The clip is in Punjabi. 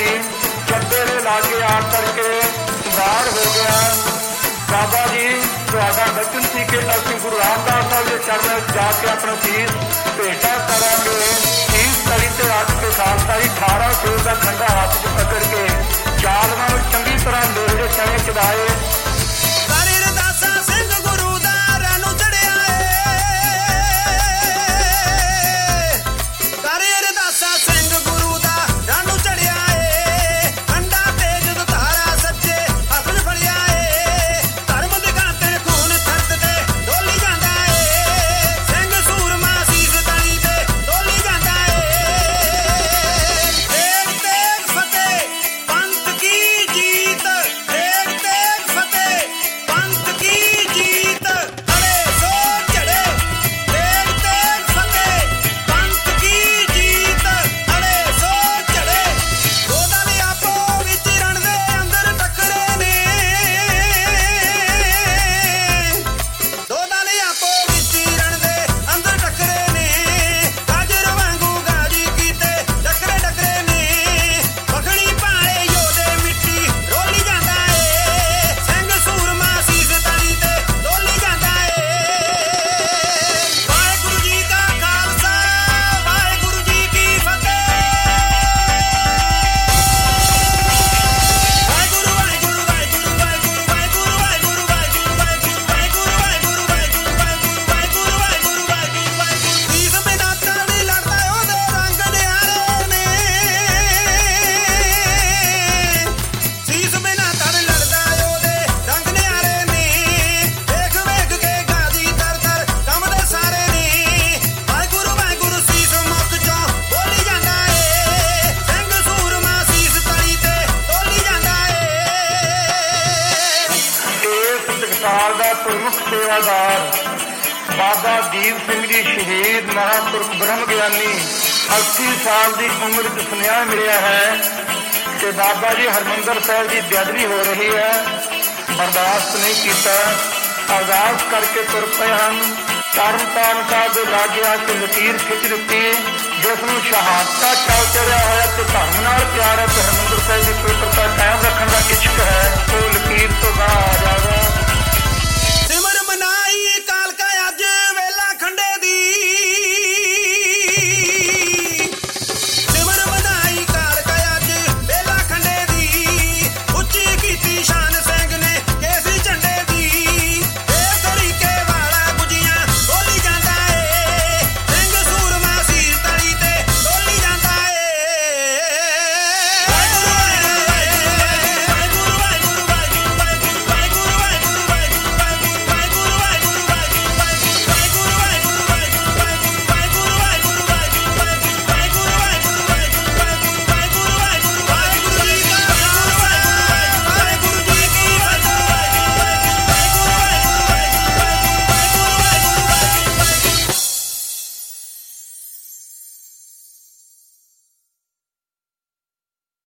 ਸੀ। ਚੱਬੇ ਦੇ ਲਾਗੇ ਆ ਕਰਕੇ ਬਾਹਰ ਹੋ ਗਿਆ। ਬਾਬਾ ਜੀ ਤੁਹਾਡਾ ਬਚਨ ਸੀ ਕਿ ਅਸੀਂ ਗੁਰੂ ਰਾਮਦਾਸ ਸਾਹਿਬ ਦੇ ਚਰਨਾਂ ਵਿੱਚ ਜਾ ਕੇ ਆਪਣਾ ਸੀਸ ਭੇਟਾ ਕਰਾਂਗੇ। ਸੀਸ ਤਲੀ ਤੇ ਰੱਖ ਕੇ ਖਾਲਸਾ ਜੀ 18 ਸੌ ਦਾ ਖੰਡਾ ਹੱਥ 'ਚ ਪਕੜ ਕੇ ਚਾਲਵਾਂ ਨੂੰ ਚੰਗੀ ਤਰ੍ਹਾਂ ਲੋਹੇ ਦੇ ਚਣੇ ਚੜਾਏ। ਪ੍ਰਮੁੱਖ ਸੇਵਾਦਾਰ ਬਾਬਾ ਦੀਪ ਸਿੰਘ ਜੀ ਸ਼ਹੀਦ ਮਹਾਂਪੁਰਖ ਬ੍ਰਹਮ ਗਿਆਨੀ 80 ਸਾਲ ਦੀ ਉਮਰ 'ਚ ਸੁਨੇਹਾ ਮਿਲਿਆ ਹੈ ਕਿ ਬਾਬਾ ਜੀ ਹਰਿਮੰਦਰ ਸਾਹਿਬ ਦੀ ਬੇਅਦਬੀ ਹੋ ਰਹੀ ਹੈ। ਬਰਦਾਸ਼ਤ ਨਹੀਂ ਕੀਤਾ, ਅਰਦਾਸ ਕਰਕੇ ਤੁਰ ਪਏ ਹਨ। ਤਰਨਤਾਰਨ ਸਾਹਿਬ ਦੇ ਲਾਗੇ ਆ ਕੇ ਲਕੀਰ ਖਿੱਚ ਦਿੱਤੀ, ਜਿਸ ਨੂੰ ਸ਼ਹਾਦਤਾਂ ਚੱਲ ਚੜਿਆ ਹੋਇਆ ਤੇ ਧਰਮ ਨਾਲ ਪਿਆਰ ਹੈ ਤੇ ਹਰਿਮੰਦਰ ਸਾਹਿਬ ਦੀ ਪਵਿੱਤਰ